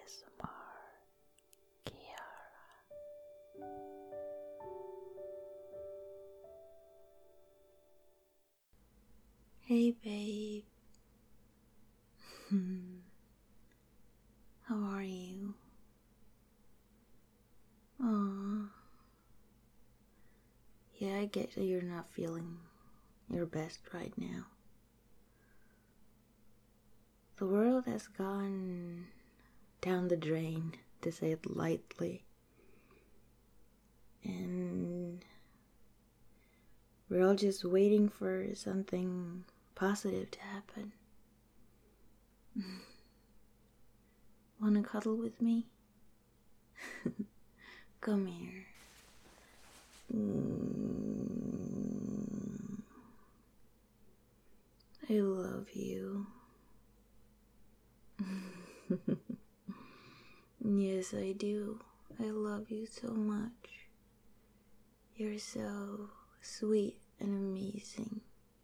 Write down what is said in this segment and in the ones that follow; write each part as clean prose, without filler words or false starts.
ASMR Kiara. Hey babe. How are you? Aww. Yeah, I get that you're not feeling your best right now. The world has gone down the drain, to say it lightly. And we're all just waiting for something positive to happen. Wanna cuddle with me? Come here. I love you. Yes, I do. I love you so much. You're so sweet and amazing.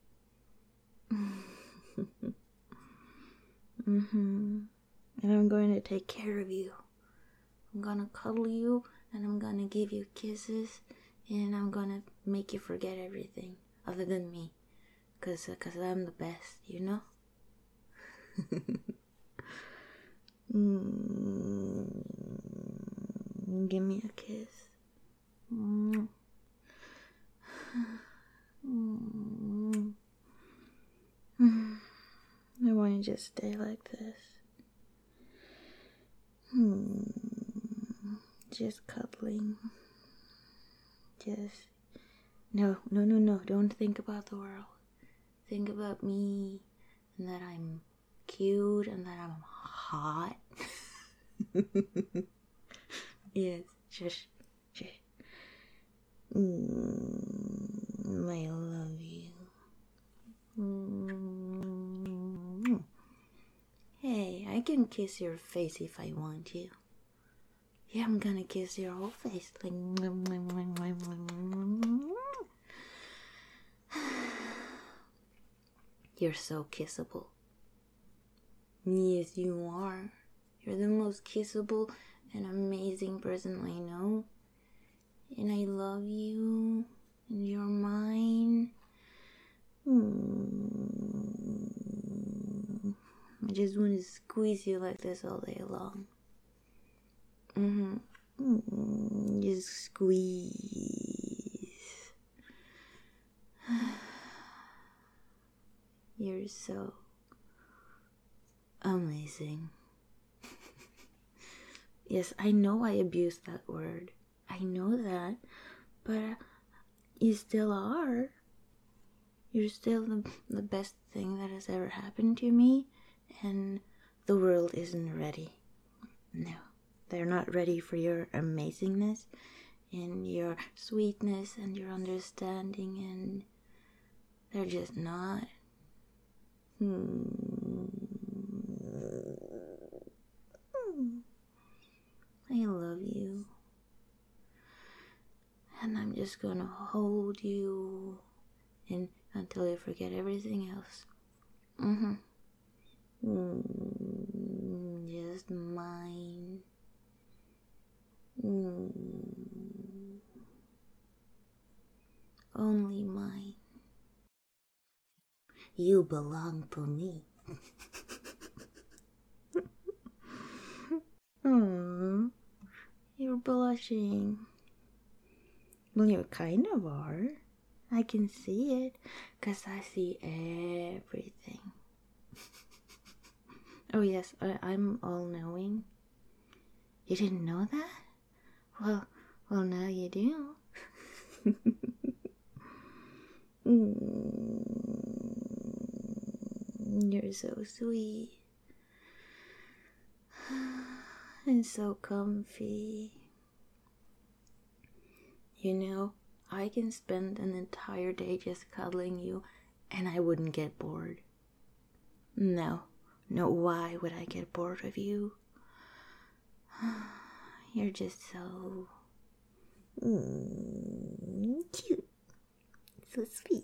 And I'm going to take care of you. I'm gonna cuddle you, and I'm gonna give you kisses, and I'm gonna make you forget everything other than me. Cause I'm the best, you know? Give me a kiss. I want to just stay like this. Just cuddling. Just... No. Don't think about the world. Think about me, and that I'm cute, and that I'm hot. Yes, shush. I love you. Hey, I can kiss your face if I want to. Yeah, I'm gonna kiss your whole face. Like... You're so kissable. Yes, you are. You're the most kissable and amazing person I know. And I love you. And you're mine. I just want to squeeze you like this all day long. Just squeeze. You're so amazing. Yes, I know I abused that word. I know that. But you still are. You're still the best thing that has ever happened to me. And the world isn't ready. No. They're not ready for your amazingness and your sweetness and your understanding, and they're just not. I love you. And I'm just gonna hold you and until you forget everything else. Just mine. Only mine. You belong to me. Aww, you're blushing. Well, you kind of are. I can see it, 'cause I see everything. Oh yes, I'm all-knowing. You didn't know that? Well, now you do. You're so sweet. And so comfy. You know, I can spend an entire day just cuddling you, and I wouldn't get bored. No, why would I get bored of you? You're just so... cute. So sweet.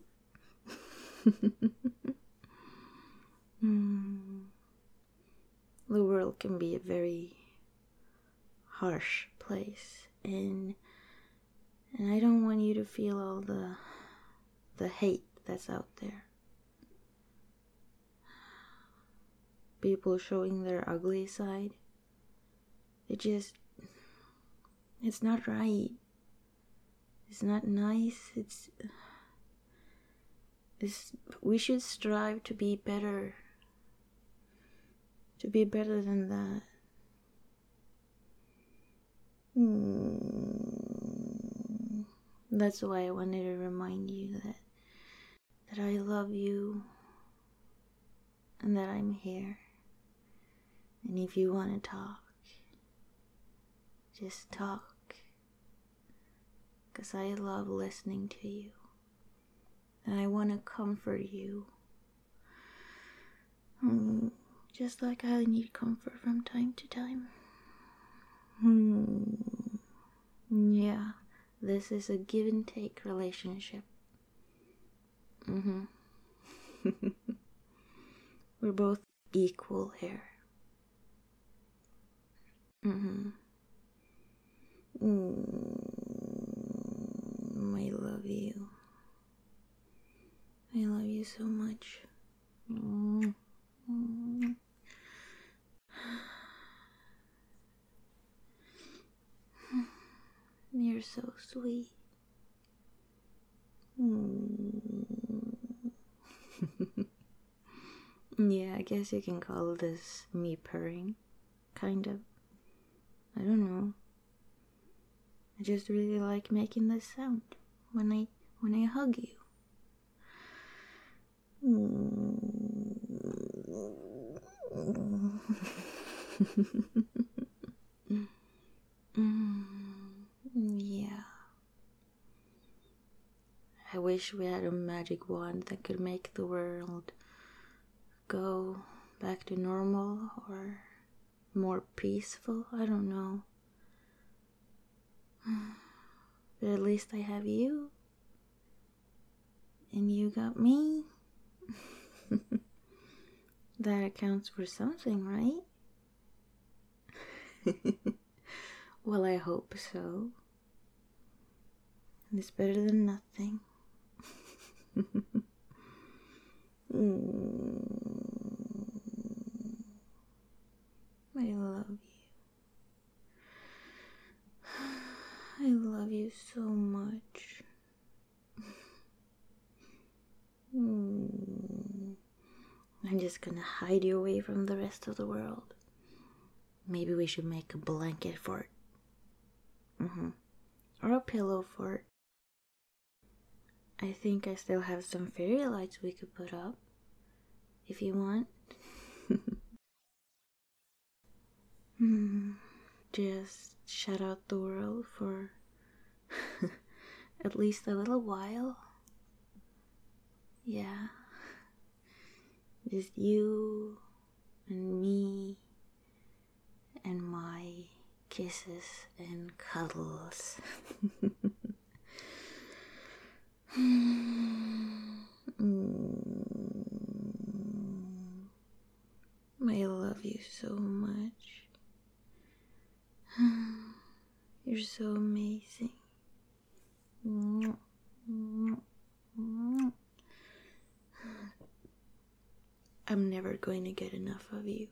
The world can be a very harsh place, and I don't want you to feel all the hate that's out there. People showing their ugly side. It's not right. It's not nice. We should strive to be better. To be better than that. That's why I wanted to remind you that I love you and that I'm here. And if you want to talk, just talk. 'Cause I love listening to you. And I want to comfort you. Just like I need comfort from time to time. Yeah, this is a give and take relationship. We're both equal here. I love you. I love you so much. You're so sweet. Yeah, I guess you can call this me purring. Kind of. I don't know. I just really like making this sound when I hug you. Yeah. I wish we had a magic wand that could make the world go back to normal or more peaceful. I don't know. But at least I have you. And you got me. That accounts for something, right? Well, I hope so. It's better than nothing. I love you. I love you so much. I'm just gonna hide you away from the rest of the world. Maybe we should make a blanket fort. Or a pillow fort. I think I still have some fairy lights we could put up. If you want. Just shut out the world for at least a little while. Yeah. Just you and me and my kisses and cuddles. I love you so much. You're so amazing. I'm never going to get enough of you.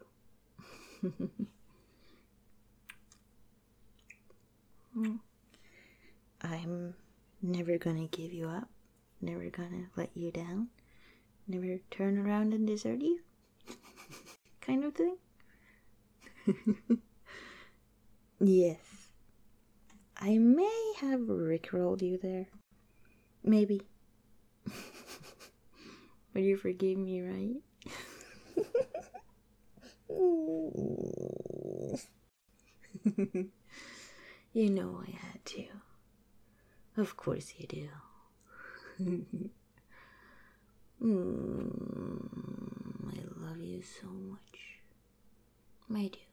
I'm never gonna give you up. Never gonna let you down. Never turn around and desert you. Kind of thing. Yes. I may have rickrolled you there. Maybe. But you forgave me, right? You know I had to. Of course you do. I love you so much. I do.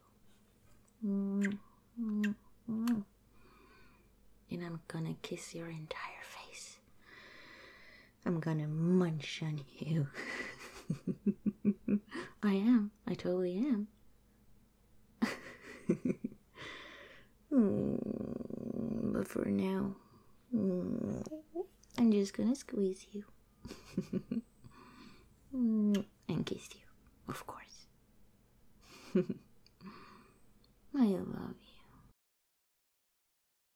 And I'm gonna kiss your entire face. I'm gonna munch on you. I am. I totally am. But for now, I'm just gonna squeeze you. And kiss you, of course. I love you.